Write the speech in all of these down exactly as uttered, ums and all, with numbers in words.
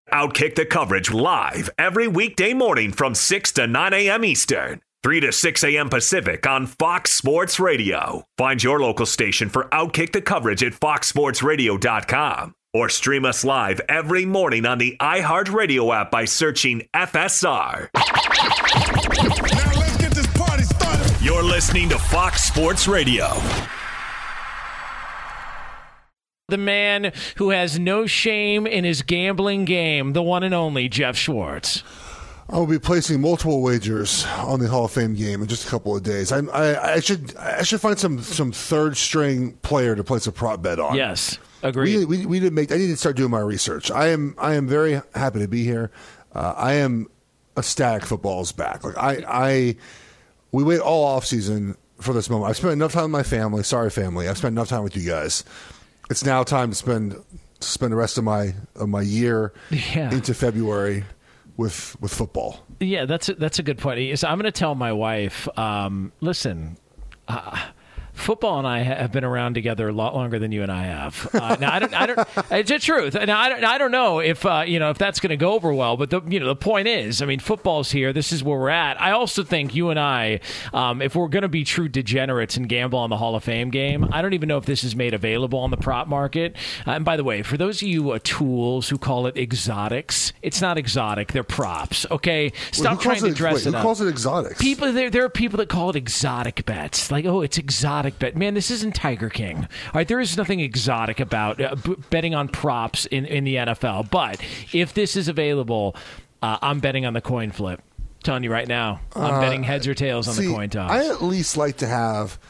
Outkick the coverage live every weekday morning from six to nine a.m. Eastern, three to six a.m. Pacific on Fox Sports Radio. Find your local station for Outkick the coverage at fox sports radio dot com or stream us live every morning on the iHeartRadio app by searching F S R. Now let's get this party started. You're listening to Fox Sports Radio. The man who has no shame in his gambling game, the one and only Jeff Schwartz. I will be placing multiple wagers on the Hall of Fame game in just a couple of days. I, I, I should I should find some some third string player to place a prop bet on. Yes, agreed. We, we, we did make. I need to start doing my research. I am I am very happy to be here. Uh, I am ecstatic. Football is back. Like I I we wait all off season for this moment. I've spent enough time with my family. Sorry, family. I've spent enough time with you guys. It's now time to spend spend the rest of my of my year yeah. into February with with football. Yeah, that's a, that's a good point. So I'm going to tell my wife, um, listen, uh, football and I have been around together a lot longer than you and I have. Uh, now I don't, I don't. It's the truth. Now I don't, I don't know if uh, you know if that's going to go over well. But the you know the point is, I mean, football's here. This is where we're at. I also think you and I, um, if we're going to be true degenerates and gamble on the Hall of Fame game, I don't even know if this is made available on the prop market. Uh, and by the way, for those of you uh, tools who call it exotics, it's not exotic. They're props. Okay, stop wait, trying to it, dress wait, it who up. Who calls it exotics? People, there, there are people that call it exotic bets. Like, oh, it's exotic bet. Man, this isn't Tiger King. All right, there is nothing exotic about uh, b- betting on props in, in the N F L. But if this is available, uh, I'm betting on the coin flip. I'm telling you right now, I'm uh, betting heads or tails on see, the coin toss. I at least like to have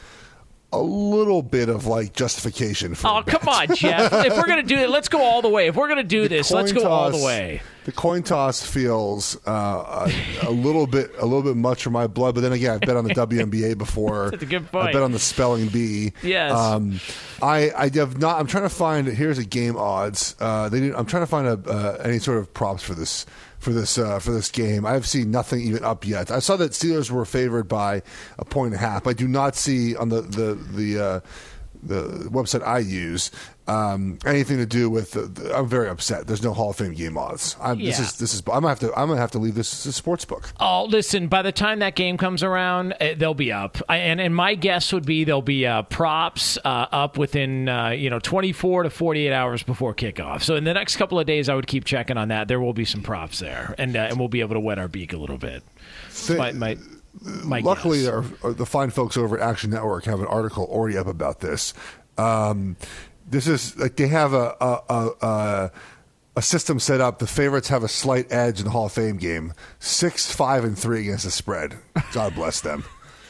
a little bit of like justification for Oh, come on, Jeff. If we're going to do it, let's go all the way. If we're going to do the this, let's go toss, all the way. The coin toss feels uh, a, a little bit a little bit much for my blood, but then again, I've bet on the W N B A before. That's a good point. I bet on the spelling bee. Yes. Um, I I have not. I'm trying to find. Here's a game odds. Uh, they didn't, I'm trying to find a, uh, any sort of props for this for this uh, for this game. I've seen nothing even up yet. I saw that Steelers were favored by a point and a half. I do not see on the the the. Uh, the website I use, um, anything to do with. The, the, I'm very upset. There's no Hall of Fame game odds. I'm, Yeah. This is this is. I'm gonna have to. I'm gonna have to leave this as a sports book. Oh, listen, by the time that game comes around, uh, they'll be up. I, and, and my guess would be there'll be uh, props uh, up within uh, you know twenty-four to forty-eight hours before kickoff. So in the next couple of days, I would keep checking on that. There will be some props there, and uh, and we'll be able to wet our beak a little bit. Th- my, my, my Luckily, guess. our, our, the fine folks over at Action Network have an article already up about this. Um, this is like they have a a, a a a system set up. The favorites have a slight edge in the Hall of Fame game, six, five, and three against the spread. God bless them.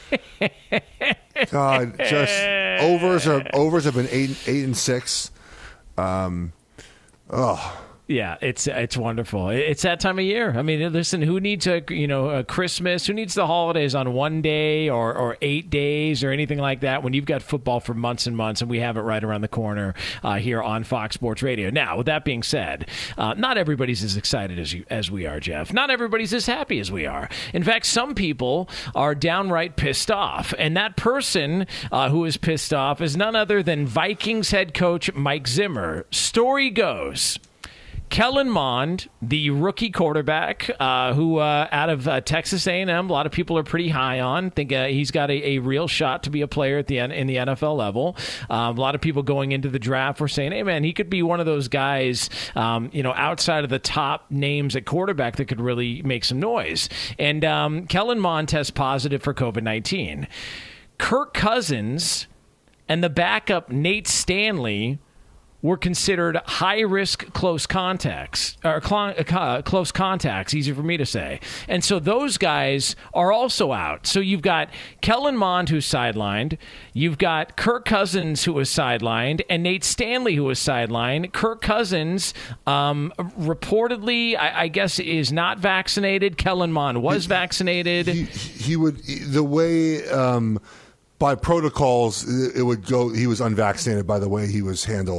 God, just overs are overs have been eight, eight and six. Um, oh. Yeah, it's it's wonderful. It's that time of year. I mean, listen, who needs a you know a Christmas? Who needs the holidays on one day or, or eight days or anything like that when you've got football for months and months, and we have it right around the corner uh, here on Fox Sports Radio. Now, with that being said, uh, not everybody's as excited as you as we are, Jeff. Not everybody's as happy as we are. In fact, some people are downright pissed off, and that person uh, who is pissed off is none other than Vikings head coach Mike Zimmer. Story goes, Kellen Mond, the rookie quarterback, uh, who uh, out of uh, Texas A and M, a lot of people are pretty high on. Think uh, he's got a, a real shot to be a player at the in the N F L level. Um, a lot of people going into the draft were saying, "Hey, man, he could be one of those guys, um, you know, outside of the top names at quarterback that could really make some noise." And um, Kellen Mond tests positive for covid nineteen. Kirk Cousins and the backup Nate Stanley were considered high-risk close contacts, or cl- uh, close contacts, easy for me to say. And so those guys are also out. So you've got Kellen Mond, who's sidelined. You've got Kirk Cousins, who was sidelined, and Nate Stanley, who was sidelined. Kirk Cousins um, reportedly, I, I guess, is not vaccinated. Kellen Mond was he, vaccinated. He, he would, the way... Um, by protocols, it would go. He was unvaccinated by the way he was handled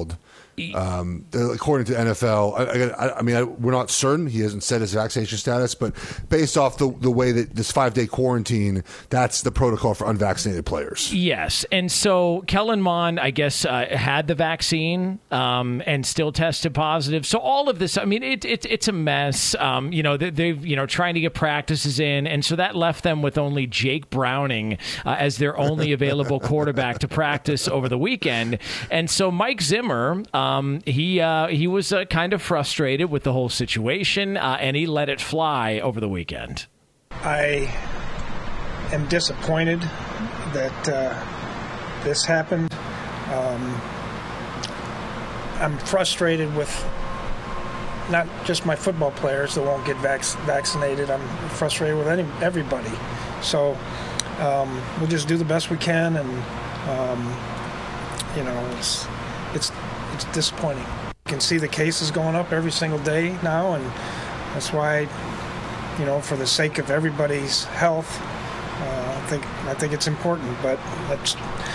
Um, according to N F L, I, I, I mean, I, we're not certain. He hasn't said his vaccination status, but based off the, the way that this five-day quarantine, that's the protocol for unvaccinated players. Yes, and so Kellen Mond, I guess, uh, had the vaccine um, and still tested positive. So all of this, I mean, it, it, it's a mess. Um, you know, they, they've, you know, trying to get practices in, and so that left them with only Jake Browning uh, as their only available quarterback to practice over the weekend. And so Mike Zimmer, um, he uh, he was uh, kind of frustrated with the whole situation, uh, and he let it fly over the weekend. I am disappointed that uh, this happened. Um, I'm frustrated with not just my football players that won't get vac- vaccinated. I'm frustrated with any everybody. So um, we'll just do the best we can, and um, you know, it's it's it's disappointing. You can see the cases going up every single day now, and that's why, you know, for the sake of everybody's health, uh, I think I think it's important. But that's,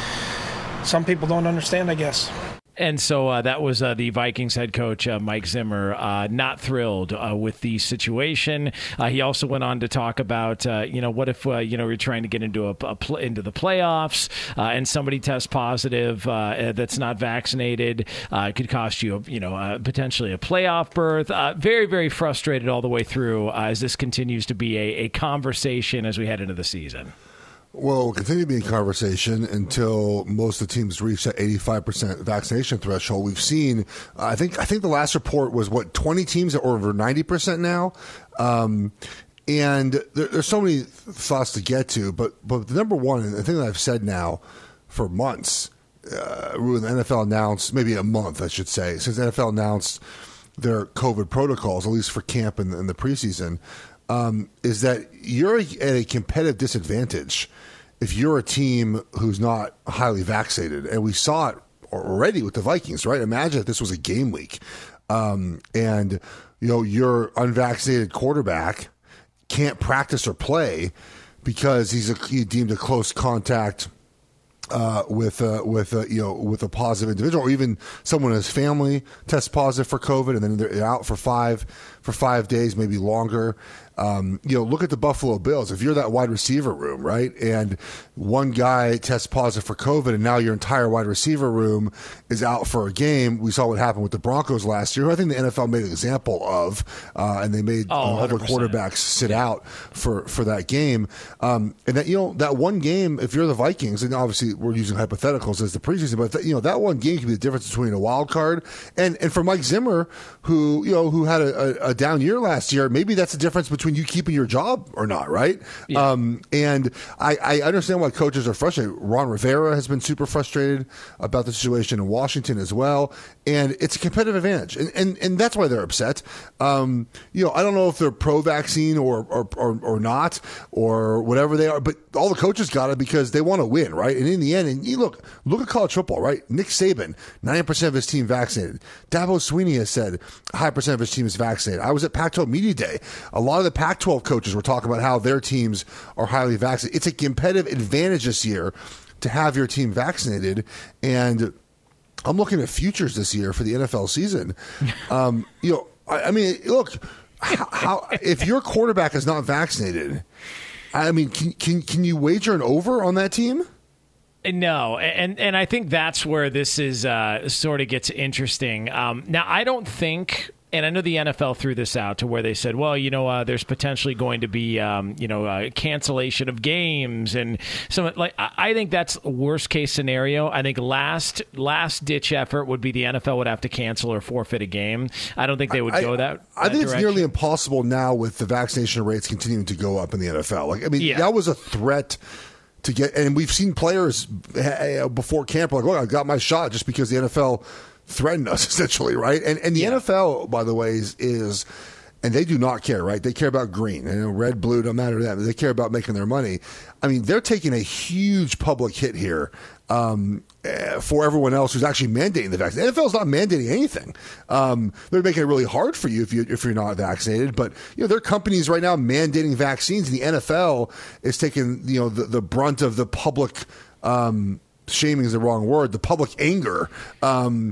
some people don't understand, I guess. And so uh, that was uh, the Vikings head coach, uh, Mike Zimmer, uh, not thrilled uh, with the situation. Uh, he also went on to talk about, uh, you know, what if, uh, you know, we're trying to get into a, a pl- into the playoffs uh, and somebody tests positive uh, that's not vaccinated. Uh, it could cost you, you know, uh, potentially a playoff berth. Uh, very, very frustrated all the way through uh, as this continues to be a, a conversation as we head into the season. Well, we'll continue to be in conversation until most of the teams reach that eighty-five percent vaccination threshold. We've seen, I think, I think the last report was what twenty teams that were over ninety percent now, um, and there, there's so many thoughts to get to. But but the number one, and the thing that I've said now for months, uh, when the N F L announced, maybe a month, I should say, since the N F L announced their COVID protocols, at least for camp and in the preseason, um, is that you're at a competitive disadvantage if you're a team who's not highly vaccinated. And we saw it already with the Vikings, right? Imagine if this was a game week um, and, you know, your unvaccinated quarterback can't practice or play because he's, a, he's deemed a close contact uh, with uh, with uh, you know with a positive individual, or even someone in his family tests positive for COVID, and then they're out for five for five days, maybe longer. Um, you know, look at the Buffalo Bills. If you're that wide receiver room, right, and one guy tests positive for COVID, and now your entire wide receiver room is out for a game. We saw what happened with the Broncos last year. I think the N F L made an example of, uh, and they made oh, uh, all the quarterbacks sit out for, for that game. Um, and that, you know, that one game, if you're the Vikings, and obviously we're using hypotheticals as the preseason, but that, you know, that one game can be the difference between a wild card and and for Mike Zimmer, who you know who had a, a, a down year last year, maybe that's the difference between you keeping your job or not, right? Yeah. Um, and I, I understand why coaches are frustrated. Ron Rivera has been super frustrated about the situation in Washington as well, and it's a competitive advantage, and and, and that's why they're upset. Um, you know, I don't know if they're pro-vaccine or or, or or not or whatever they are, but all the coaches got it because they want to win, right? And in the end, and you look look at college football, right? Nick Saban, ninety percent of his team vaccinated. Dabo Swinney has said a high percent of his team is vaccinated. I was at Pac twelve Media Day. A lot of the Pac twelve coaches were talking about how their teams are highly vaccinated. It's a competitive advantage this year to have your team vaccinated. And I'm looking at futures this year for the N F L season. Um, you know, I, I mean, look, how, how if your quarterback is not vaccinated, I mean, can can can you wager an over on that team? No, and and I think that's where this is uh, sort of gets interesting. Um, now, I don't think, and I know the N F L threw this out to where they said, well, you know, uh, there's potentially going to be, um, you know, uh, cancellation of games, and so like I think that's a worst case scenario. I think last last ditch effort would be the N F L would have to cancel or forfeit a game. I don't think they would I, go that. I that think direction. It's nearly impossible now with the vaccination rates continuing to go up in the N F L. Like, I mean, yeah. that was a threat to get, and we've seen players before camp like, look, I got my shot just because the N F L threatened us, essentially, right? And and the yeah. N F L, by the way, is, is and they do not care, right? They care about green and red, blue, don't matter to them. They care about making their money. I mean, they're taking a huge public hit here um, for everyone else who's actually mandating the vaccine. The N F L is not mandating anything. Um, they're making it really hard for you if you if you're not vaccinated. But you know, there are companies right now mandating vaccines, and the N F L is taking you know the, the brunt of the public. Um, shaming is the wrong word. The public anger. Um,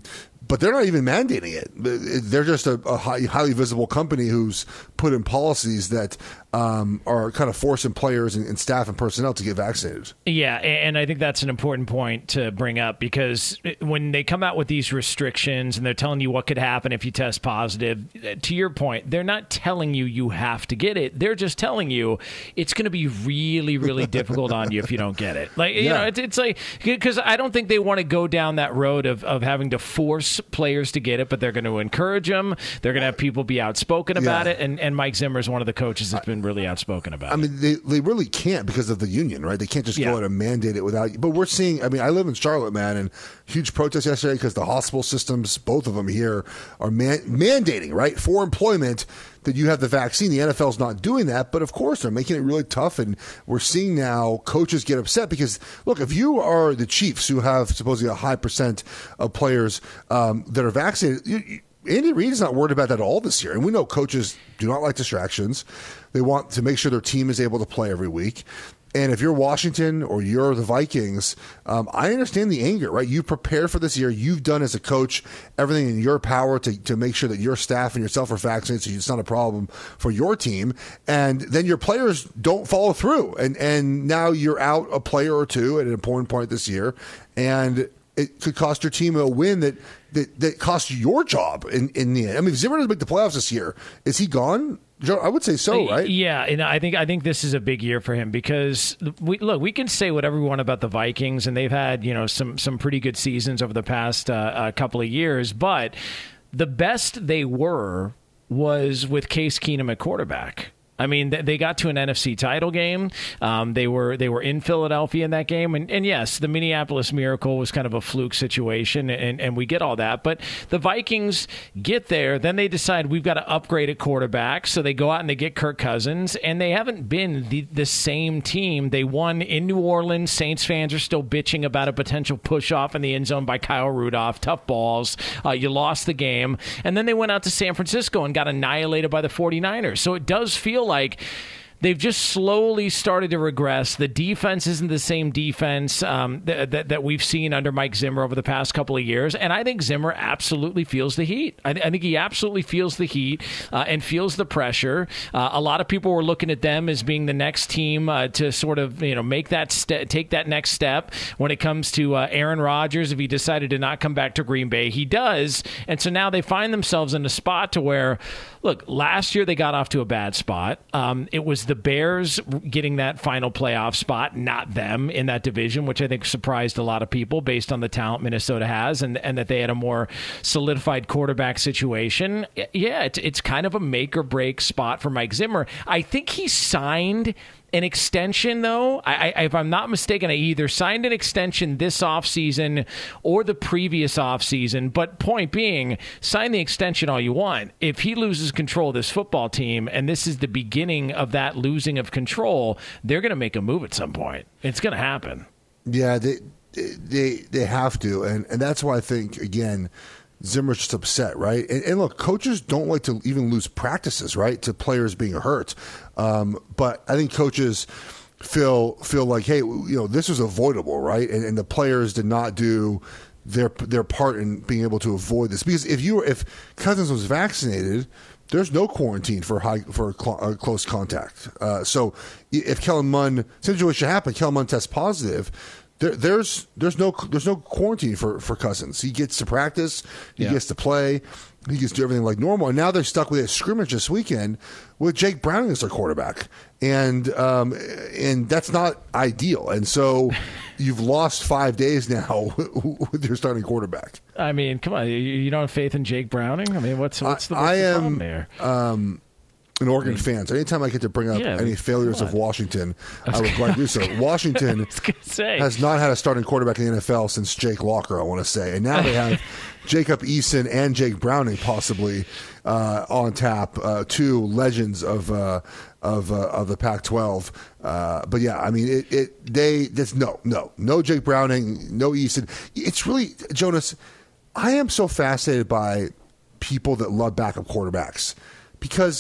but they're not even mandating it. They're just a, a high, highly visible company who's put in policies that um, are kind of forcing players and, and staff and personnel to get vaccinated. Yeah, and I think that's an important point to bring up, because when they come out with these restrictions and they're telling you what could happen if you test positive, to your point, they're not telling you you have to get it. They're just telling you it's going to be really, really difficult on you if you don't get it. Like, you Yeah. know, it's, it's like, because I don't think they want to go down that road of, of having to force players to get it, but they're going to encourage them. They're going to have people be outspoken about Yeah. it. And, and Mike Zimmer is one of the coaches that's been really outspoken about I it. mean, they, they really can't because of the union, right? They can't just Yeah. go out and mandate it without. But we're seeing, I mean, I live in Charlotte, man, and huge protests yesterday because the hospital systems, both of them here, are man, mandating, right, for employment that you have the vaccine. The N F L's not doing that, but of course they're making it really tough, and we're seeing now coaches get upset because, look, if you are the Chiefs, who have supposedly a high percent of players um, that are vaccinated, you, you, Andy Reid is not worried about that at all this year. And we know coaches do not like distractions. They want to make sure their team is able to play every week. And if you're Washington or you're the Vikings, um, I understand the anger, right? You prepared for this year. You've done as a coach everything in your power to, to make sure that your staff and yourself are vaccinated so it's not a problem for your team. And then your players don't follow through. And, and now you're out a player or two at an important point this year. And it could cost your team a win that that, that costs your job in, in the end. I mean, if Zimmer doesn't make the playoffs this year, is he gone? Joe, I would say so, right? Yeah, and I think I think this is a big year for him because we look, we can say whatever we want about the Vikings, and they've had, you know, some some pretty good seasons over the past uh, uh, couple of years, but the best they were was with Case Keenum at quarterback. I mean, they got to an N F C title game. Um, they were they were in Philadelphia in that game. And, and yes, the Minneapolis Miracle was kind of a fluke situation, and, and we get all that. But the Vikings get there. Then they decide we've got to upgrade at quarterback. So they go out and they get Kirk Cousins. And they haven't been the, the same team. They won in New Orleans. Saints fans are still bitching about a potential push-off in the end zone by Kyle Rudolph. Tough balls. Uh, you lost the game. And then they went out to San Francisco and got annihilated by the 49ers. So it does feel like they've just slowly started to regress. The defense isn't the same defense um, that, that that we've seen under Mike Zimmer over the past couple of years. And I think Zimmer absolutely feels the heat. I, th- I think he absolutely feels the heat uh, and feels the pressure. Uh, a lot of people were looking at them as being the next team uh, to sort of, you know, make that ste- take that next step when it comes to uh, Aaron Rodgers. If he decided to not come back to Green Bay, he does. And so now they find themselves in a spot to where, look, last year they got off to a bad spot. Um, it was the Bears getting that final playoff spot, not them in that division, which I think surprised a lot of people based on the talent Minnesota has and, and that they had a more solidified quarterback situation. Yeah, it's, it's kind of a make or break spot for Mike Zimmer. I think he signed an extension, though. I, I, if I'm not mistaken, I either signed an extension this offseason or the previous offseason. But point being, sign the extension all you want. If he loses control of this football team, and this is the beginning of that losing of control, they're going to make a move at some point. It's going to happen. Yeah, they they they have to, and and that's why I think again, Zimmer's just upset, right? And, and look, coaches don't like to even lose practices, right, to players being hurt. Um, but I think coaches feel feel like, hey, you know, this was avoidable, right? And, and the players did not do their their part in being able to avoid this. Because if you were, if Cousins was vaccinated, there's no quarantine for high for cl- uh, close contact. Uh, so if Kellen Mond situation happened, Kellen Mond tests positive. There, there's there's no there's no quarantine for, for Cousins. He gets to practice, he yeah. gets to play, he gets to do everything like normal. And now they're stuck with a scrimmage this weekend with Jake Browning as their quarterback, and um, and that's not ideal. And so you've lost five days now with your starting quarterback. I mean, come on, you, you don't have faith in Jake Browning? I mean, what's what's the, what's I the am, problem there? Um, an Oregon I mean, fan. So anytime I get to bring up yeah, any failures of Washington, I, I would gladly do so. Washington say. has not had a starting quarterback in the N F L since Jake Locker, I want to say. And now they have Jacob Eason and Jake Browning possibly uh, on tap, uh, two legends of uh, of uh, of the Pac twelve. Uh, but yeah, I mean, it, it they that's no, no, no Jake Browning, no Eason. It's really, Jonas, I am so fascinated by people that love backup quarterbacks because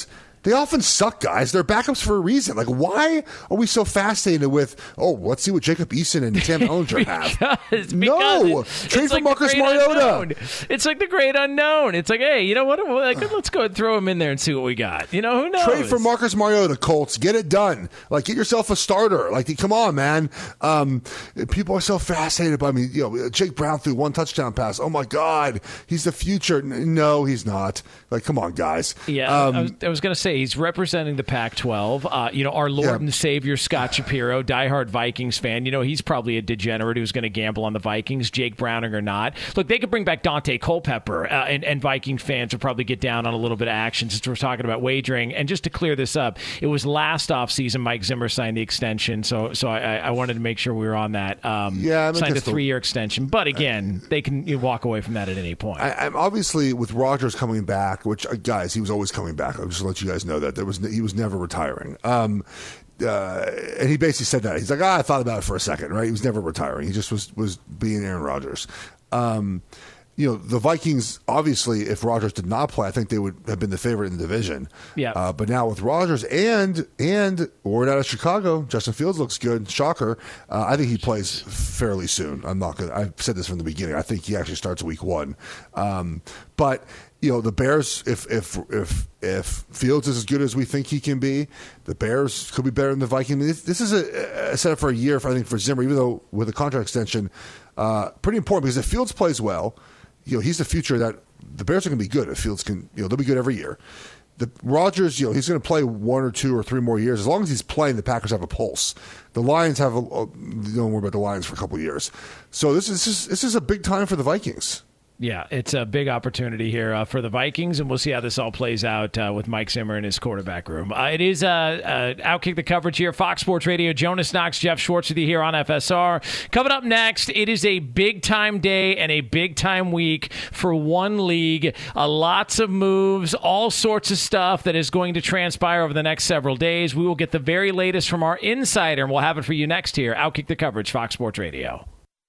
they often suck, guys. They're backups for a reason. Like, why are we so fascinated with, oh, let's see what Jacob Eason and Sam Ehlinger have? because, no! It's, Trade it's for like Marcus Mariota. Unknown. It's like the great unknown. It's like, hey, you know what? Like, let's go and throw him in there and see what we got. You know, who knows? Trade for Marcus Mariota, Colts. Get it done. Like, get yourself a starter. Like, come on, man. Um, people are so fascinated by me. You know, Jake Brown threw one touchdown pass. Oh, my God. He's the future. No, he's not. Like, come on, guys. Yeah, um, I was, I was going to say, he's representing the Pac twelve. Uh, you know, our Lord Yeah. and Savior, Scott Shapiro, diehard Vikings fan. You know, he's probably a degenerate who's going to gamble on the Vikings, Jake Browning or not. Look, they could bring back Dante Culpepper, uh, and, and Viking fans would probably get down on a little bit of action since we're talking about wagering. And just to clear this up, it was last offseason Mike Zimmer signed the extension, so so I, I wanted to make sure we were on that. Um, Yeah, I mean, signed a that's the- three-year extension. But again, they can you walk away from that at any point. I, I'm obviously with Rodgers coming back, which uh, guys, he was always coming back. I'll just let you guys know that there was he was never retiring. Um, uh, and he basically said that he's like, ah, I thought about it for a second, right? He was never retiring. He just was was being Aaron Rodgers. Um, you know, the Vikings, obviously, if Rodgers did not play, I think they would have been the favorite in the division. Yeah. Uh, but now with Rodgers and and word out of Chicago, Justin Fields looks good. Shocker. Uh, I think he plays fairly soon. I'm not gonna. I've said this from the beginning. I think he actually starts week one. Um, but you know, the Bears, if if if if Fields is as good as we think he can be, the Bears could be better than the Vikings. I mean, this, this is a, a setup for a year, for, I think, for Zimmer, even though with a contract extension, uh, pretty important because if Fields plays well, you know, he's the future that the Bears are going to be good. If Fields can, you know, they'll be good every year. The Rodgers, you know, he's going to play one or two or three more years. As long as he's playing, the Packers have a pulse. The Lions have a, a don't worry about the Lions for a couple of years. So this is this is, this is a big time for the Vikings. Yeah, it's a big opportunity here uh, for the Vikings, and we'll see how this all plays out uh, with Mike Zimmer in his quarterback room. Uh, it is uh, uh, Outkick the coverage here, Fox Sports Radio. Jonas Knox, Jeff Schwartz with you here on F S R. Coming up next, it is a big-time day and a big-time week for one league. Uh, lots of moves, all sorts of stuff that is going to transpire over the next several days. We will get the very latest from our insider, and we'll have it for you next here. Outkick the coverage, Fox Sports Radio.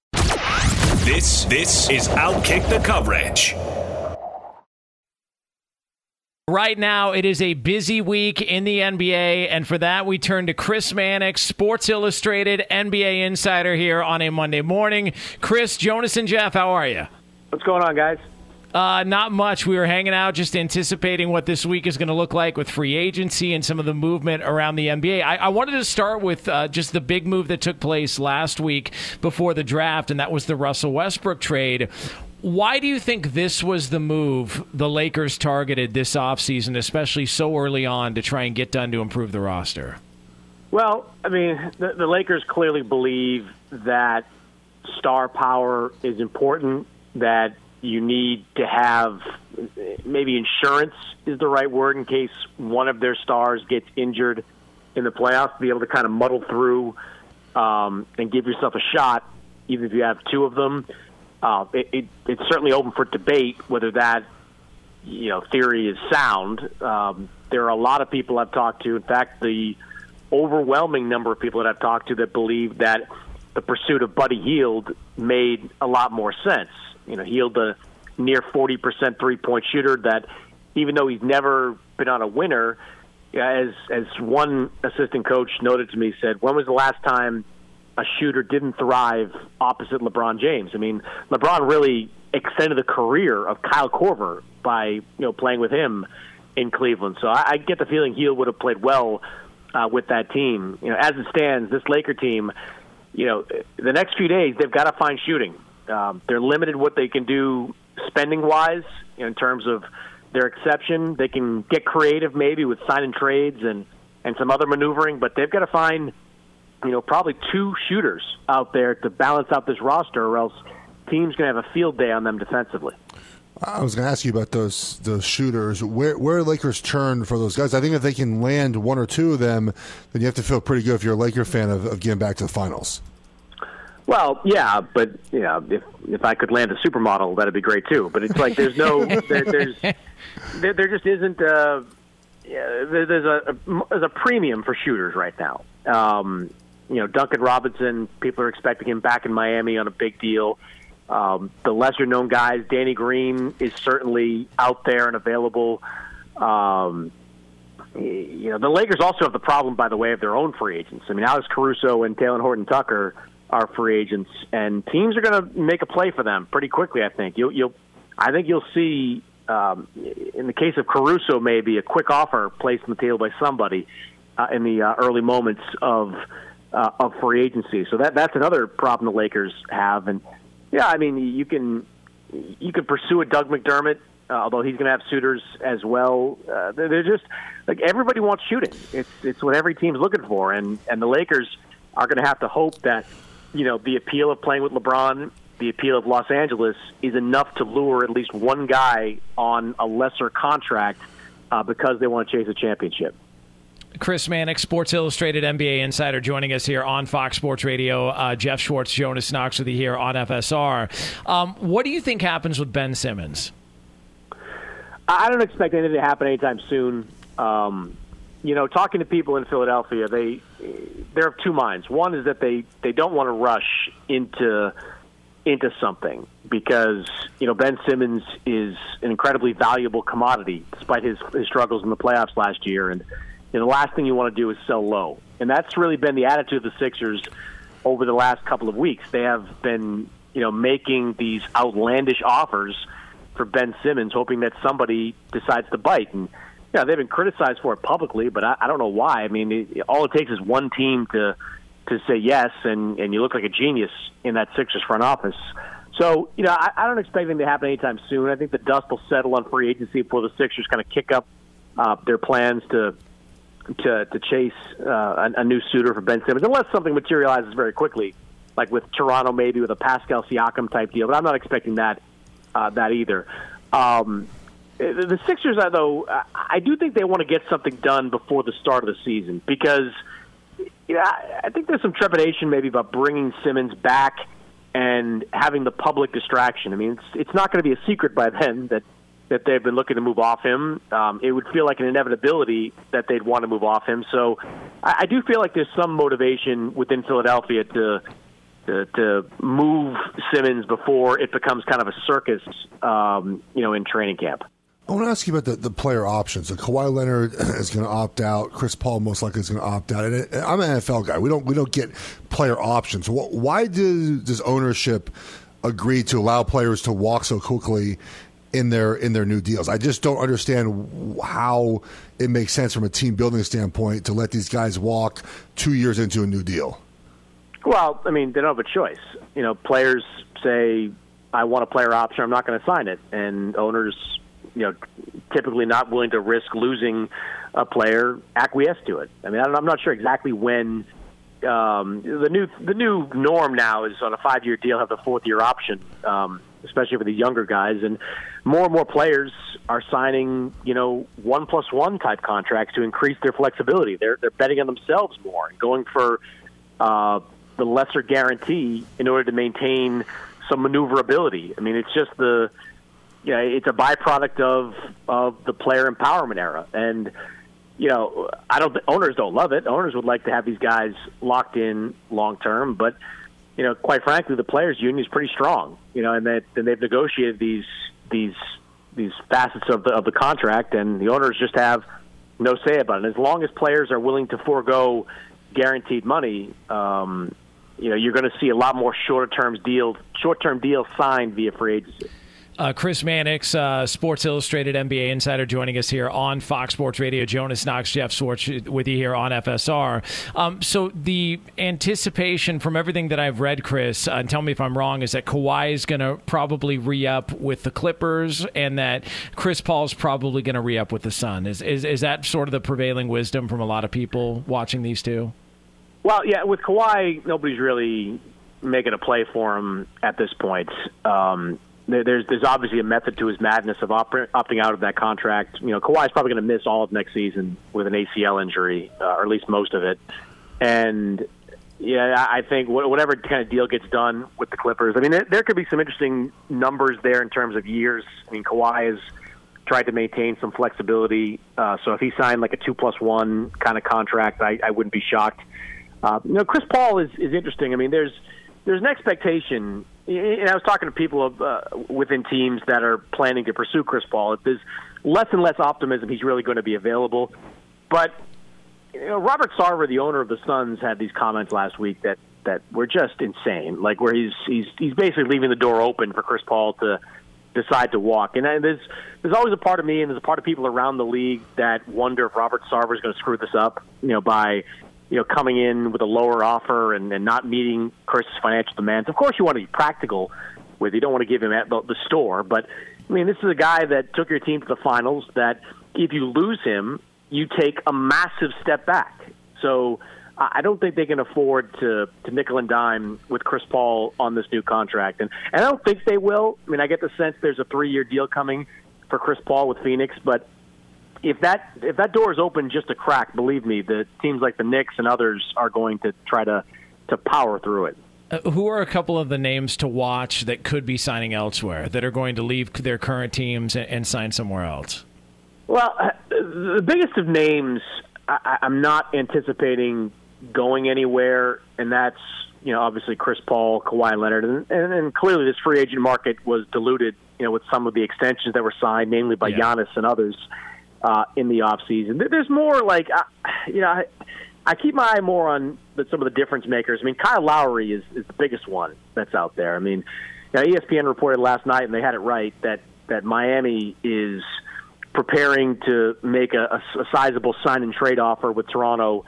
This this is Outkick the Coverage. Right now, it is a busy week in the N B A, and for that, we turn to Chris Mannix, Sports Illustrated N B A insider here on a Monday morning. Chris, Jonas, and Jeff, how are you? What's going on, guys? Uh, not much. We were hanging out just anticipating what this week is going to look like with free agency and some of the movement around the N B A. I, I wanted to start with uh, just the big move that took place last week before the draft, and that was the Russell Westbrook trade. Why do you think this was the move the Lakers targeted this offseason, especially so early on, to try and get done to improve the roster? Well, I mean, the, the Lakers clearly believe that star power is important, that you need to have maybe insurance is the right word in case one of their stars gets injured in the playoffs, to be able to kind of muddle through um, and give yourself a shot, even if you have two of them. Uh, it, it, it's certainly open for debate whether that, you know, theory is sound. Um, there are a lot of people I've talked to. In fact, the overwhelming number of people that I've talked to that believe that the pursuit of Buddy Hield made a lot more sense. You know, Hield, a near forty percent three-point shooter that, even though he's never been on a winner, as as one assistant coach noted to me, said, when was the last time a shooter didn't thrive opposite LeBron James? I mean, LeBron really extended the career of Kyle Korver by, you know, playing with him in Cleveland. So I, I get the feeling Hield would have played well uh, with that team. You know, as it stands, this Laker team, you know, the next few days they've got to find shooting. Um, they're limited what they can do spending-wise, you know, in terms of their exception. They can get creative maybe with signing trades and, and some other maneuvering, but they've got to find, you know, probably two shooters out there to balance out this roster, or else teams going to have a field day on them defensively. I was going to ask you about those those shooters. Where where Lakers turn for those guys? I think if they can land one or two of them, then you have to feel pretty good if you're a Laker fan of, of getting back to the finals. Well, yeah, but you know, if if I could land a supermodel, that'd be great too. But it's like there's no, there, there's there, there just isn't. Uh, yeah, there, there's a, a there's a premium for shooters right now. Um, you know, Duncan Robinson, people are expecting him back in Miami on a big deal. Um, the lesser-known guys, Danny Green is certainly out there and available. Um, you know, the Lakers also have the problem, by the way, of their own free agents. I mean, Alex Caruso and Talen Horton-Tucker are free agents, and teams are going to make a play for them pretty quickly. I think you'll, you'll I think you'll see, um, in the case of Caruso, maybe a quick offer placed on the table by somebody uh, in the uh, early moments of uh, of free agency. So that that's another problem the Lakers have. And yeah, I mean, you can you can pursue a Doug McDermott, uh, although he's going to have suitors as well. Uh, they're, they're just like everybody wants shooting. It's it's what every team's looking for, and and the Lakers are going to have to hope that, you know, the appeal of playing with LeBron, the appeal of Los Angeles is enough to lure at least one guy on a lesser contract uh, because they want to chase a championship. Chris Mannix, Sports Illustrated N B A insider, joining us here on Fox Sports Radio. Uh, Jeff Schwartz, Jonas Knox with you here on F S R. Um, what do you think happens with Ben Simmons? I don't expect anything to happen anytime soon. Um, you know, talking to people in Philadelphia, they they're of two minds. One is that they, they don't want to rush into into something because, you know, Ben Simmons is an incredibly valuable commodity despite his, his struggles in the playoffs last year. And you know, the last thing you want to do is sell low. And that's really been the attitude of the Sixers over the last couple of weeks. They have been, you know, making these outlandish offers for Ben Simmons, hoping that somebody decides to bite. And, you know, they've been criticized for it publicly, but I, I don't know why. I mean, it, all it takes is one team to to say yes, and, and you look like a genius in that Sixers front office. So, you know, I, I don't expect anything to happen anytime soon. I think the dust will settle on free agency before the Sixers kind of kick up uh, their plans to to to chase uh, a, a new suitor for Ben Simmons, unless something materializes very quickly, like with Toronto, maybe with a Pascal Siakam type deal. But I'm not expecting that uh, that either. Um, the Sixers, though, I do think they want to get something done before the start of the season because, you know, I think there's some trepidation maybe about bringing Simmons back and having the public distraction. I mean, it's it's not going to be a secret by then that. that they've been looking to move off him. Um, it would feel like an inevitability that they'd want to move off him. So I, I do feel like there's some motivation within Philadelphia to, to to move Simmons before it becomes kind of a circus, um, you know, in training camp. I want to ask you about the, the player options. So Kawhi Leonard is going to opt out. Chris Paul most likely is going to opt out. And it, I'm an N F L guy. We don't we don't get player options. Why do, does ownership agree to allow players to walk so quickly in their in their new deals? I just don't understand how it makes sense from a team building standpoint to let these guys walk two years into a new deal. Well, I mean, they don't have a choice. You know, players say, I want a player option, I'm not going to sign it. And owners, you know, typically not willing to risk losing a player, acquiesce to it. I mean, I'm not sure exactly when um, the new the new norm now is on a five-year deal, have the fourth-year option, um, especially for the younger guys. And more and more players are signing, you know, one plus one type contracts to increase their flexibility. They're they're betting on themselves more and going for uh, the lesser guarantee in order to maintain some maneuverability. I mean, it's just the, you know, it's a byproduct of of the player empowerment era. And, you know, I don't owners don't love it. Owners would like to have these guys locked in long term, but, you know, quite frankly, the players' union is pretty strong. You know, and that and they've negotiated these these these facets of the of the contract, and the owners just have no say about it. As long as players are willing to forego guaranteed money, um, you know, you're going to see a lot more shorter term deals, short term deals signed via free agency. Uh, Chris Mannix, uh, Sports Illustrated N B A insider, joining us here on Fox Sports Radio. Jonas Knox, Jeff Schwartz with you here on F S R. Um, so the anticipation from everything that I've read, Chris, uh, and tell me if I'm wrong, is that Kawhi is going to probably re-up with the Clippers and that Chris Paul is probably going to re-up with the Sun. Is, is is that sort of the prevailing wisdom from a lot of people watching these two? Well, yeah, with Kawhi, nobody's really making a play for him at this point. Um There's there's obviously a method to his madness of opt- opting out of that contract. You know, Kawhi's probably going to miss all of next season with an A C L injury, uh, or at least most of it. And, yeah, I think whatever kind of deal gets done with the Clippers, I mean, there, there could be some interesting numbers there in terms of years. I mean, Kawhi has tried to maintain some flexibility. Uh, so if he signed like a two plus one kind of contract, I, I wouldn't be shocked. Uh, you know, Chris Paul is, is interesting. I mean, there's there's an expectation. And I was talking to people uh, within teams that are planning to pursue Chris Paul. There's less and less optimism he's really going to be available. but you know, Robert Sarver, the owner of the Suns, had these comments last week that, that were just insane. Like where he's he's he's basically leaving the door open for Chris Paul to decide to walk. And there's there's always a part of me and there's a part of people around the league that wonder if Robert Sarver is going to screw this up, you know, by you know coming in with a lower offer and, and not meeting Chris's financial demands. Of course, you want to be practical with it. You don't want to give him at the, the store, but I mean, this is a guy that took your team to the finals. That if you lose him, you take a massive step back. So I don't think they can afford to, to nickel and dime with Chris Paul on this new contract. And, and I don't think they will. I mean, I get the sense there's a three-year deal coming for Chris Paul with Phoenix. But if that if that door is open just a crack, believe me, the teams like the Knicks and others are going to try to, to power through it. Uh, who are a couple of the names to watch that could be signing elsewhere, that are going to leave their current teams and, and sign somewhere else? Well, uh, the biggest of names, I, I'm not anticipating going anywhere, and that's, you know, obviously Chris Paul, Kawhi Leonard, and, and, and clearly this free agent market was diluted, you know, with some of the extensions that were signed, namely by yeah. Giannis and others uh, in the offseason. There's more like, uh, you know, I, I keep my eye more on the, some of the difference makers. I mean, Kyle Lowry is, is the biggest one that's out there. I mean, you know, E S P N reported last night, and they had it right, that, that Miami is preparing to make a, a, a sizable sign-and-trade offer with Toronto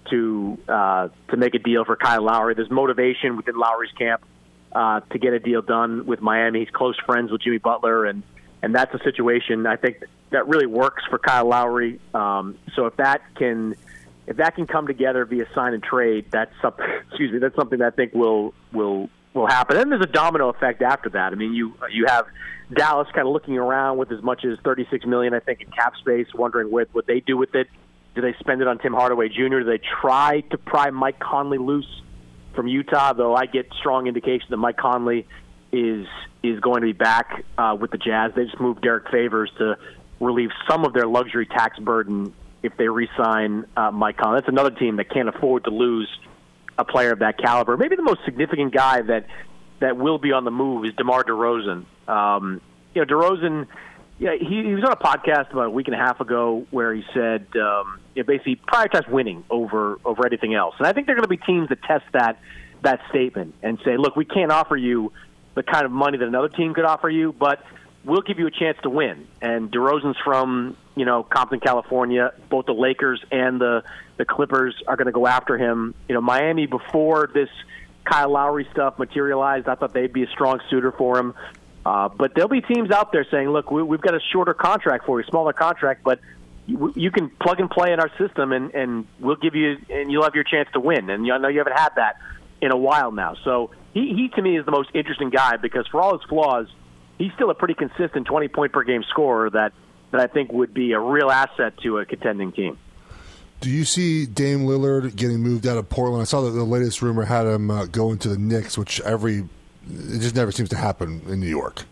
to uh, to make a deal for Kyle Lowry. There's motivation within Lowry's camp uh, to get a deal done with Miami. He's close friends with Jimmy Butler, and, and that's a situation I think that really works for Kyle Lowry. Um, so if that can if that can come together via sign and trade, that's something. Excuse me, that's something that I think will will will happen. And there's a domino effect after that. I mean, you you have Dallas kind of looking around with as much as thirty-six million dollars, I think, in cap space, wondering what what they do with it. Do they spend it on Tim Hardaway Junior? Do they try to pry Mike Conley loose from Utah? Though I get strong indication that Mike Conley is is going to be back uh, with the Jazz. They just moved Derek Favors to relieve some of their luxury tax burden if they re-sign uh, Mike Conley. That's another team that can't afford to lose a player of that caliber. Maybe the most significant guy that that will be on the move is DeMar DeRozan. Um, you know, DeRozan. Yeah, he, he was on a podcast about a week and a half ago where he said, um, you know, basically prioritize winning over over anything else. And I think there are going to be teams that test that that statement and say, look, we can't offer you the kind of money that another team could offer you, but we'll give you a chance to win. And DeRozan's from, you know, Compton, California. Both the Lakers and the, the Clippers are going to go after him. You know, Miami, before this Kyle Lowry stuff materialized, I thought they'd be a strong suitor for him. Uh, but there'll be teams out there saying, look, we, we've got a shorter contract for you, smaller contract, but you, you can plug and play in our system, and, and we'll give you, and you'll have your chance to win. And I know you haven't had that in a while now. So he, he to me, is the most interesting guy because for all his flaws, he's still a pretty consistent twenty-point-per-game scorer that, that I think would be a real asset to a contending team. Do you see Dame Lillard getting moved out of Portland? I saw that the latest rumor had him uh, going to the Knicks, which every it just never seems to happen in New York.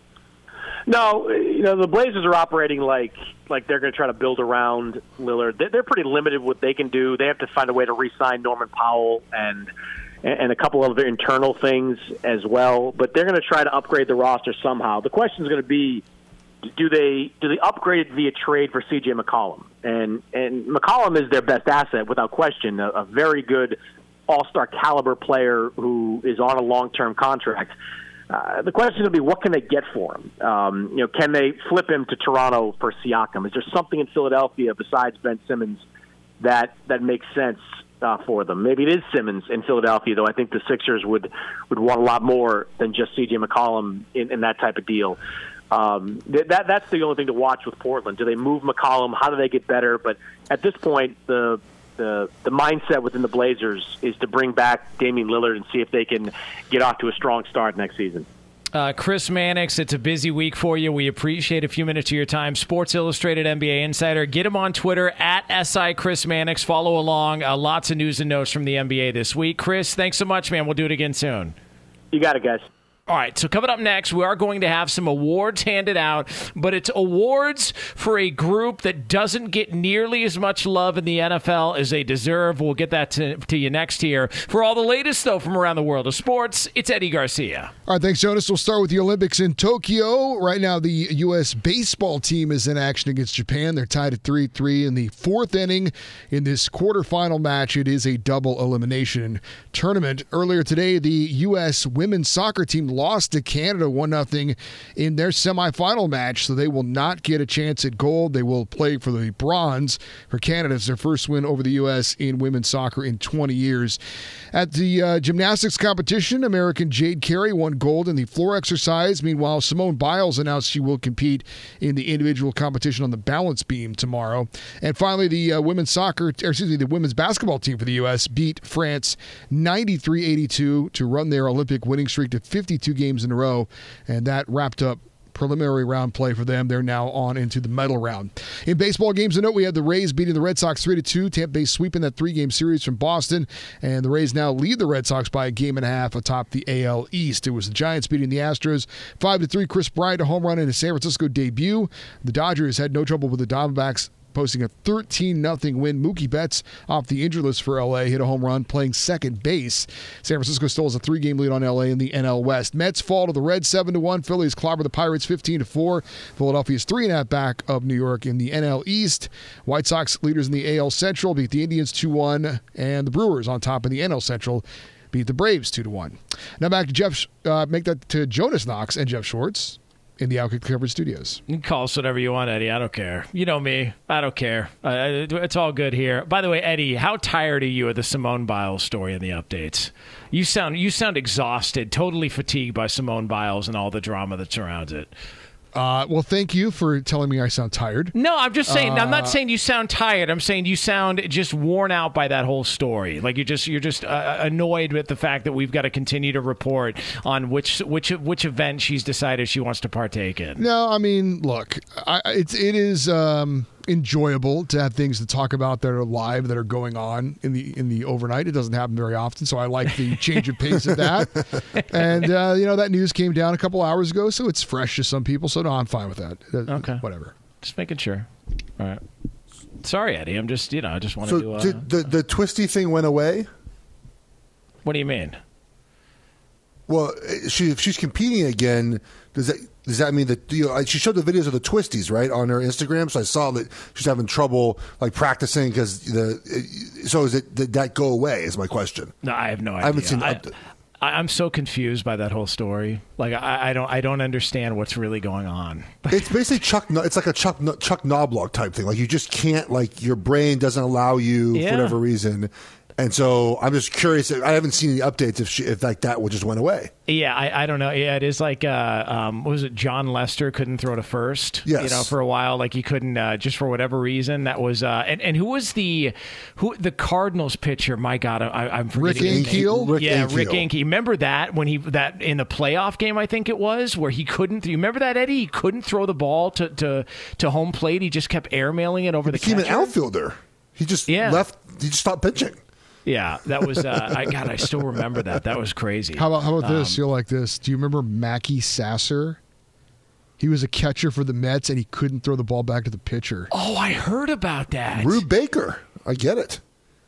No, you know, the Blazers are operating like like they're going to try to build around Lillard. They're, they're pretty limited what they can do. They have to find a way to re-sign Norman Powell and and a couple of other internal things as well. But they're going to try to upgrade the roster somehow. The question is going to be, do they do they upgrade it via trade for C J McCollum? And and McCollum is their best asset without question, a, a very good all-star caliber player who is on a long-term contract. Uh, the question will be, what can they get for him? Um, you know, can they flip him to Toronto for Siakam? Is there something in Philadelphia besides Ben Simmons that that makes sense uh, for them? Maybe it is Simmons in Philadelphia, though I think the Sixers would, would want a lot more than just C J McCollum in, in that type of deal. Um, that that's the only thing to watch with Portland. Do they move McCollum? How do they get better? But at this point, the The, the mindset within the Blazers is to bring back Damian Lillard and see if they can get off to a strong start next season. Uh, Chris Mannix, it's a busy week for you. We appreciate a few minutes of your time. Sports Illustrated N B A Insider. Get him on Twitter, at S I Chris Mannix. Follow along. Uh, lots of news and notes from the N B A this week. Chris, thanks so much, man. We'll do it again soon. You got it, guys. All right, so coming up next, we are going to have some awards handed out, but it's awards for a group that doesn't get nearly as much love in the N F L as they deserve. We'll get that to, to you next here. For all the latest, though, from around the world of sports, it's Eddie Garcia. All right, thanks, Jonas. We'll start with the Olympics in Tokyo. Right now, the U S baseball team is in action against Japan. They're tied at three three in the fourth inning. In this quarterfinal match, it is a double elimination tournament. Earlier today, the U S women's soccer team lost to Canada one nothing in their semifinal match, so they will not get a chance at gold. They will play for the bronze for Canada. It's their first win over the U S in women's soccer in twenty years. At the uh, gymnastics competition, American Jade Carey won gold in the floor exercise. Meanwhile, Simone Biles announced she will compete in the individual competition on the balance beam tomorrow. And finally, the uh, women's soccer, or excuse me, the women's basketball team for the U S beat France ninety-three eighty-two to run their Olympic winning streak to fifty-two games in a row, and that wrapped up preliminary round play for them. They're now on into the medal round. In baseball games to note, we had the Rays beating the Red Sox three to two. Tampa Bay sweeping that three-game series from Boston, and the Rays now lead the Red Sox by a game and a half atop the A L East. It was the Giants beating the Astros five to three. Chris Bryant a home run in his San Francisco debut. The Dodgers had no trouble with the Diamondbacks, posting a thirteen nothing win. Mookie Betts off the injured list for L A hit a home run playing second base. San Francisco still has a three-game lead on L A in the N L West. Mets fall to the Reds seven to one. Phillies clobber the Pirates fifteen to four. Philadelphia's three and a half back of New York in the N L East. White Sox leaders in the A L Central beat the Indians two one, and the Brewers on top in the N L Central beat the Braves two to one. Now back to Jeff, uh, make that to Jonas Knox and Jeff Schwartz in the Outkick Coverage Studios. You can call us whatever you want, Eddie. I don't care. You know me. I don't care. Uh, it's all good here. By the way, Eddie, how tired are you of the Simone Biles story and the updates? You sound you sound exhausted, totally fatigued by Simone Biles and all the drama that surrounds it. Uh, well, thank you for telling me I sound tired. No, I'm just saying. Uh, I'm not saying you sound tired. I'm saying you sound just worn out by that whole story. Like you're just you're just uh, annoyed with the fact that we've got to continue to report on which which which event she's decided she wants to partake in. No, I mean, look, I, it's it is um, enjoyable to have things to talk about that are live, that are going on in the in the overnight. It doesn't happen very often, so I like the change of pace of that. And uh, you know, that news came down a couple hours ago, so it's fresh to some people. So no, I'm fine with that. Okay, whatever. Just making sure. All right. Sorry, Eddie. I'm just you know I just wanted So to. Uh, did the the twisty thing went away? What do you mean? Well, she if she's competing again, does that does that mean that you know, she showed the videos of the twisties right on her Instagram? So I saw that she's having trouble like practicing because the. So is it did that go away? Is my question. No, I have no idea. I haven't seen. I, Up- I, I'm so confused by that whole story. Like I, I don't I don't understand what's really going on. It's basically Chuck. It's like a Chuck Chuck Knobloch type thing. Like you just can't. Like your brain doesn't allow you Yeah. for whatever reason. And so I'm just curious. I haven't seen any updates if she, if like that just went away. Yeah, I, I don't know. Yeah, it is like uh, um, what was it? John Lester couldn't throw to first. Yes. You know, for a while, like he couldn't uh, just for whatever reason. That was uh, and and who was the who the Cardinals pitcher? My God, I, I'm forgetting. Rick his name. Ankiel? Rick yeah, Ankiel. Rick Ankiel. Remember that when he that in the playoff game, I think it was where he couldn't. You remember that, Eddie? He couldn't throw the ball to to, to home plate. He just kept airmailing it over He the became catcher. an outfielder. He just Yeah. left. He just stopped pitching. Yeah, that was. Uh, I God, I still remember that. That was crazy. How about how about this? Um, You'll like this. Do you remember Mackie Sasser? He was a catcher for the Mets, and he couldn't throw the ball back to the pitcher. Oh, I heard about that. Rube Baker. I get it.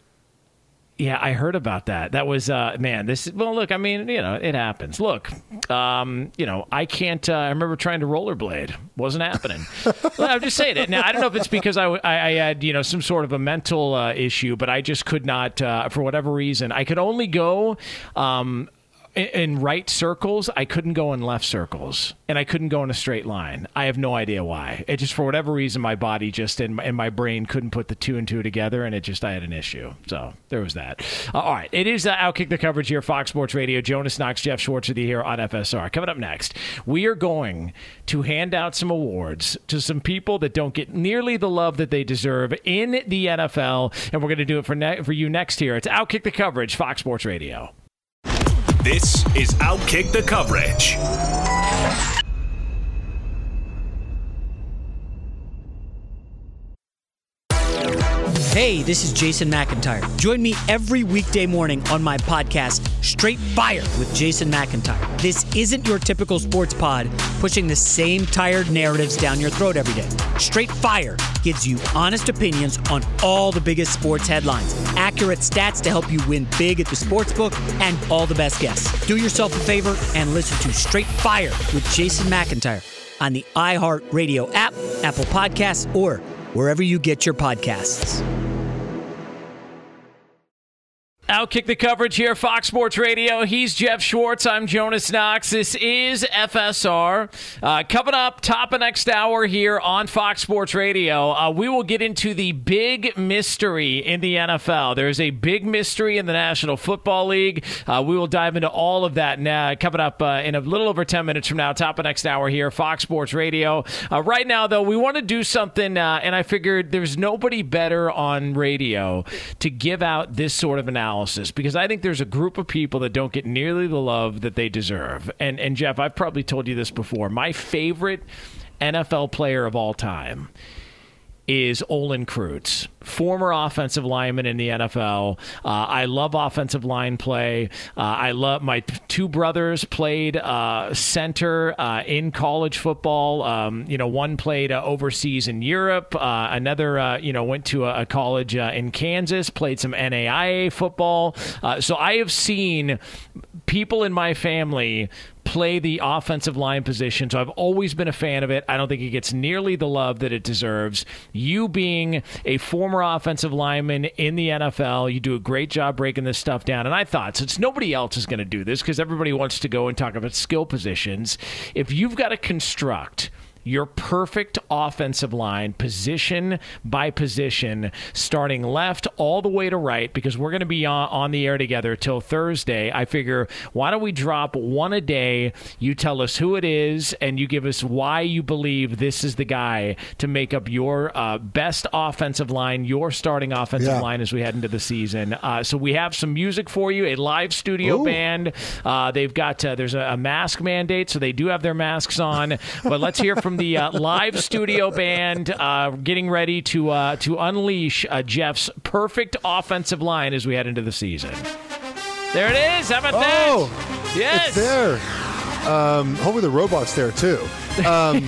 Yeah, I heard about that. That was, uh, man, this is, well, look, I mean, you know, it happens. Look, um, you know, I can't, uh, I remember trying to rollerblade. Wasn't happening. Well, I'm just saying it. Now, I don't know if it's because I, I, I had, you know, some sort of a mental uh, issue, but I just could not, uh, for whatever reason, I could only go, um, in, in right circles. I couldn't go in left circles, and I couldn't go in a straight line. I have no idea why. It just, for whatever reason, my body just and my, and my brain couldn't put the two and two together, and it just, I had an issue. So there was that. Uh, all right, it is uh, Outkick the Coverage here, Fox Sports Radio. Jonas Knox, Jeff Schwartz with you here on F S R. Coming up next, we are going to hand out some awards to some people that don't get nearly the love that they deserve in the N F L, and we're going to do it for ne- for you next here. It's Outkick the Coverage, Fox Sports Radio. This is Outkick the Coverage. Hey, this is Jason McIntyre. Join me every weekday morning on my podcast, Straight Fire with Jason McIntyre. This isn't your typical sports pod pushing the same tired narratives down your throat every day. Straight Fire gives you honest opinions on all the biggest sports headlines, accurate stats to help you win big at the sportsbook, and all the best guests. Do yourself a favor and listen to Straight Fire with Jason McIntyre on the iHeartRadio app, Apple Podcasts, or wherever you get your podcasts. Outkick the coverage here, Fox Sports Radio. He's Jeff Schwartz. I'm Jonas Knox. This is F S R. Uh, coming up, top of next hour here on Fox Sports Radio, uh, we will get into the big mystery in the N F L. There's a big mystery in the National Football League. Uh, we will dive into all of that now, coming up uh, in a little over ten minutes from now, top of next hour here, Fox Sports Radio. Uh, right now, though, we want to do something, uh, and I figured there's nobody better on radio to give out this sort of analysis. Because I think there's a group of people that don't get nearly the love that they deserve. And, and Jeff, I've probably told you this before. My favorite N F L player of all time is Olin Kreutz, former offensive lineman in the N F L. Uh, I love offensive line play. Uh, I love my two brothers played uh, center uh, in college football. Um, you know, one played uh, overseas in Europe. Uh, another, uh, you know, went to a, a college uh, in Kansas, played some N A I A football. Uh, so I have seen people in my family play the offensive line position, so I've always been a fan of it. I don't think it gets nearly the love that it deserves. You being a former offensive lineman in the N F L, you do a great job breaking this stuff down, and I thought, since nobody else is going to do this, because everybody wants to go and talk about skill positions, if you've got to construct your perfect offensive line, position by position, starting left all the way to right, because we're going to be on, on the air together till Thursday. I figure, why don't we drop one a day? You tell us who it is, and you give us why you believe this is the guy to make up your uh, best offensive line, your starting offensive Yeah. line as we head into the season. Uh, so we have some music for you, a live studio Ooh. band. Uh, they've got, uh, there's a, a mask mandate, so they do have their masks on. But let's hear from the uh, live studio band uh, getting ready to uh, to unleash uh, Jeff's perfect offensive line as we head into the season. There it is. How about Oh, that? Yes. it's there. Um, hopefully the robot's there too. Um,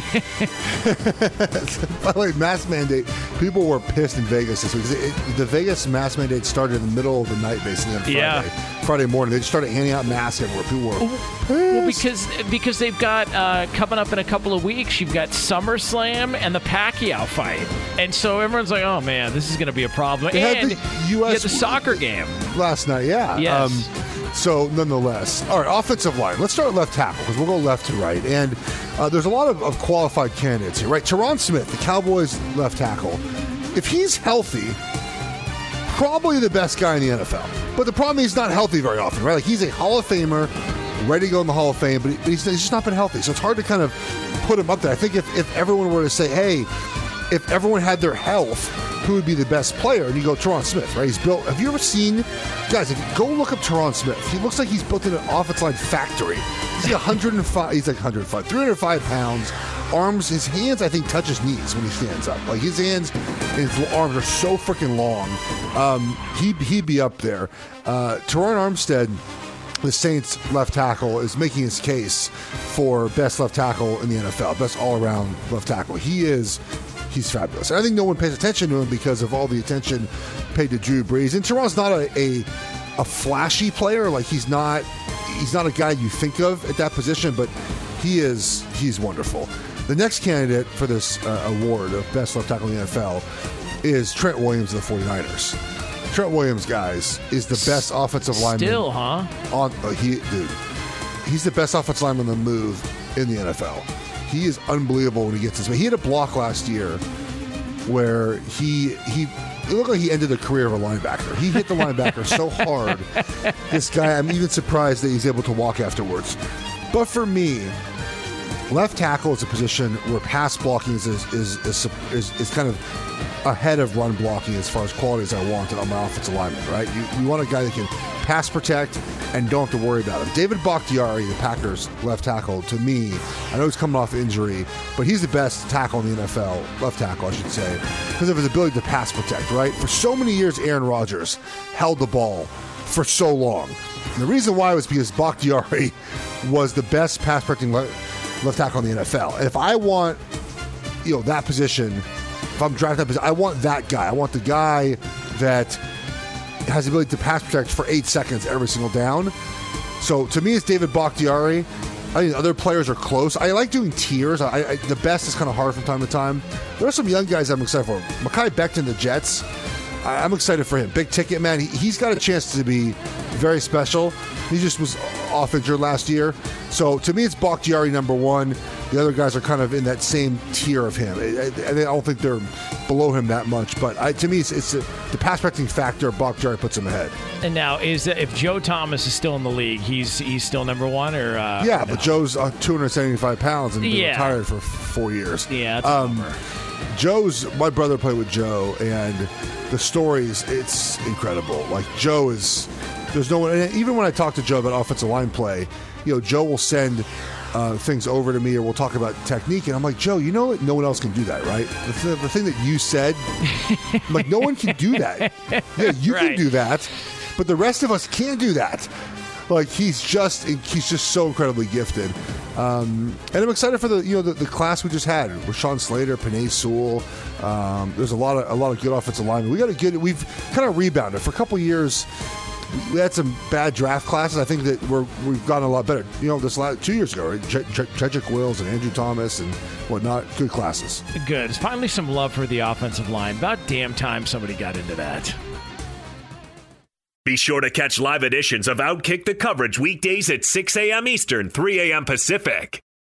by the way, mask mandate. People were pissed in Vegas this week. It, the Vegas mask mandate started in the middle of the night, basically on Friday. Yeah. Friday morning, they just started handing out masks everywhere. People were pissed. Well, because because they've got uh, coming up in a couple of weeks, you've got SummerSlam and the Pacquiao fight, and so everyone's like, "Oh man, this is going to be a problem." They had and the U S you had the soccer game last night, yeah. Yes. Um, so, nonetheless, all right, offensive line. Let's start left tackle because we'll go left to right. And uh, there's a lot of, of qualified candidates here, right? Tyron Smith, the Cowboys left tackle. If he's healthy, probably the best guy in the N F L. But the problem is he's not healthy very often, right? Like, he's a Hall of Famer, ready to go in the Hall of Fame, but, he, but he's, he's just not been healthy. So it's hard to kind of put him up there. I think if, if everyone were to say, hey, if everyone had their health, who would be the best player? And you go, Tyron Smith, right? He's built. Have you ever seen, guys, if you go look up Tyron Smith, he looks like he's built in an offensive line factory. He's like one hundred five, he's like one hundred five, three hundred five pounds. Arms, his hands, I think, touch his knees when he stands up. Like, his hands and his arms are so freaking long. Um, he, he'd be up there. Uh, Teron Armstead, the Saints left tackle, is making his case for best left tackle in the N F L, best all-around left tackle. He is, he's fabulous. And I think no one pays attention to him because of all the attention paid to Drew Brees. And Teron's not a, a a flashy player. Like, he's not he's not a guy you think of at that position, but he is he's wonderful. The next candidate for this uh, award of best left tackle in the N F L is Trent Williams of the 49ers. Trent Williams, guys, is the best offensive lineman. Still, huh? On uh, he, dude, he's the best offensive lineman on the move in the N F L. He is unbelievable when he gets this. He had a block last year where he he it looked like he ended the career of a linebacker. He hit the linebacker so hard. This guy, I'm even surprised that he's able to walk afterwards. But for me, left tackle is a position where pass blocking is is is, is, is, is kind of ahead of run blocking as far as quality as I want it on my offensive lineman, right? You, you want a guy that can pass protect and don't have to worry about him. David Bakhtiari, the Packers left tackle, to me, I know he's coming off injury, but he's the best tackle in the N F L, left tackle, I should say, because of his ability to pass protect, right? For so many years, Aaron Rodgers held the ball for so long. And the reason why was because Bakhtiari was the best pass protecting left, left tackle in the N F L. And if I want, you know, that position, if I'm drafting that position, I want that guy. I want the guy that has the ability to pass protect for eight seconds every single down. So to me, it's David Bakhtiari. I think other players are close. I like doing tiers. I, I, the best is kind of hard from time to time. There are some young guys I'm excited for. Mekhi Becton, the Jets. I, I'm excited for him. Big ticket, man. He, he's got a chance to be very special. He just was off injured last year. So to me, it's Bakhtiari number one. The other guys are kind of in that same tier of him. I, I, I don't think they're below him that much. But I, to me, it's, it's a, the pass protecting factor. Bakhtiari puts him ahead. And now, is that if Joe Thomas is still in the league, he's he's still number one, or uh, yeah? no? But Joe's uh, two hundred seventy-five pounds and been Yeah. retired for four years. Yeah, that's um, over. Joe's my brother played with Joe, and the stories, it's incredible. Like Joe is, there's no one. And even when I talk to Joe about offensive line play, you know, Joe will send uh, things over to me, or we'll talk about technique, and I'm like, Joe, you know that no one else can do that, right? The, th- the thing that you said, I'm like, no one can do that. Yeah, you Right. can do that, but the rest of us can't do that. Like he's just he's just so incredibly gifted, um, and I'm excited for the you know the, the class we just had. Rashawn Slater, Penei Sewell. Um, there's a lot of a lot of good offensive linemen. We got a good. We've kind of rebounded for a couple years. We had some bad draft classes. I think that we're we've gotten a lot better. You know, this last two years ago, right? Ch- Ch- Chedrick Wills and Andrew Thomas and whatnot. Good classes. Good. It's finally some love for the offensive line. About damn time somebody got into that. Be sure to catch live editions of Outkick the Coverage weekdays at six a.m. Eastern, three a.m. Pacific.